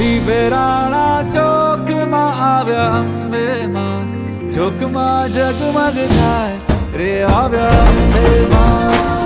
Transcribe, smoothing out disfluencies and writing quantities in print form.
बेराणा चौक में आव्या अंबे मां, चौक में जगमग थाय रे आव्या अंबे मां।